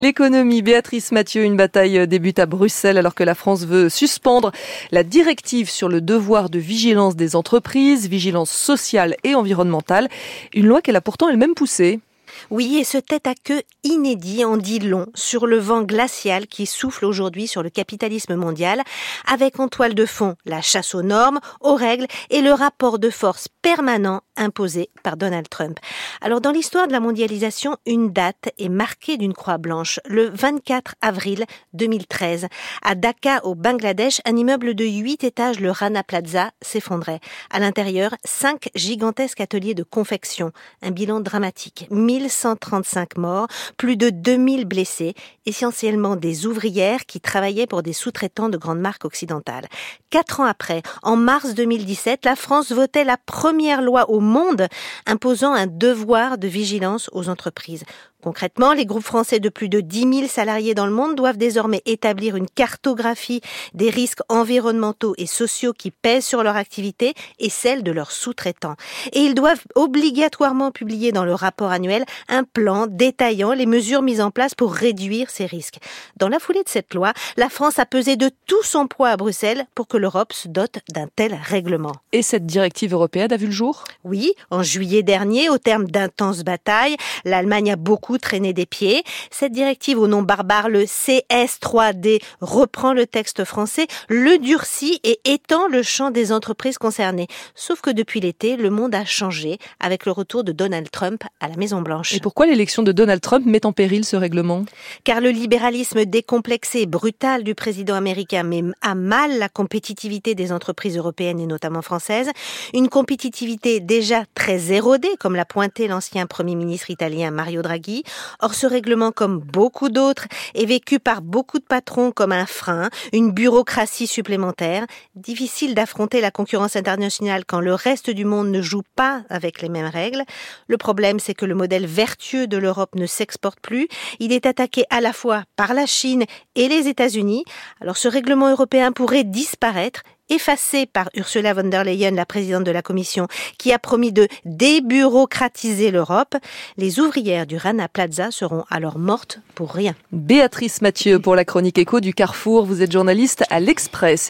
L'économie, Béatrice Mathieu, une bataille débute à Bruxelles alors que la France veut suspendre la directive sur le devoir de vigilance des entreprises, vigilance sociale et environnementale, une loi qu'elle a pourtant elle-même poussée. Oui, et ce tête-à-queue inédit en dit long sur le vent glacial qui souffle aujourd'hui sur le capitalisme mondial, avec en toile de fond la chasse aux normes, aux règles et le rapport de force permanent imposé par Donald Trump. Alors, dans l'histoire de la mondialisation, une date est marquée d'une croix blanche. Le 24 avril 2013, à Dhaka, au Bangladesh, un immeuble de 8 étages, le Rana Plaza, s'effondrait. À l'intérieur, 5 gigantesques ateliers de confection. Un bilan dramatique. 1135 morts, plus de 2000 blessés, essentiellement des ouvrières qui travaillaient pour des sous-traitants de grandes marques occidentales. 4 ans après, en mars 2017, la France votait la première loi au monde imposant un devoir de vigilance aux entreprises. Concrètement, les groupes français de plus de 10 000 salariés dans le monde doivent désormais établir une cartographie des risques environnementaux et sociaux qui pèsent sur leur activité et celle de leurs sous-traitants. Et ils doivent obligatoirement publier dans le rapport annuel un plan détaillant les mesures mises en place pour réduire ces risques. Dans la foulée de cette loi, la France a pesé de tout son poids à Bruxelles pour que l'Europe se dote d'un tel règlement. Et cette directive européenne a vu le jour ? Oui, en juillet dernier, au terme d'intenses batailles, l'Allemagne a beaucoup traîné des pieds. Cette directive au nom barbare, le CS3D, reprend le texte français, le durcit et étend le champ des entreprises concernées. Sauf que depuis l'été, le monde a changé avec le retour de Donald Trump à la Maison-Blanche. Et pourquoi l'élection de Donald Trump met en péril ce règlement ? Car le libéralisme décomplexé et brutal du président américain met à mal la compétitivité des entreprises européennes et notamment françaises. Une compétitivité déjà très érodée, comme l'a pointé l'ancien Premier ministre italien Mario Draghi. Or, ce règlement, comme beaucoup d'autres, est vécu par beaucoup de patrons comme un frein, une bureaucratie supplémentaire. Difficile d'affronter la concurrence internationale quand le reste du monde ne joue pas avec les mêmes règles. Le problème, c'est que le modèle vertueux de l'Europe ne s'exporte plus. Il est attaqué à la fois par la Chine et les États-Unis. Alors, ce règlement européen pourrait disparaître, effacé par Ursula von der Leyen, la présidente de la Commission, qui a promis de débureaucratiser l'Europe. Les ouvrières du Rana Plaza seront alors mortes pour rien. Béatrice Mathieu pour la chronique écho du Carrefour. Vous êtes journaliste à l'Express.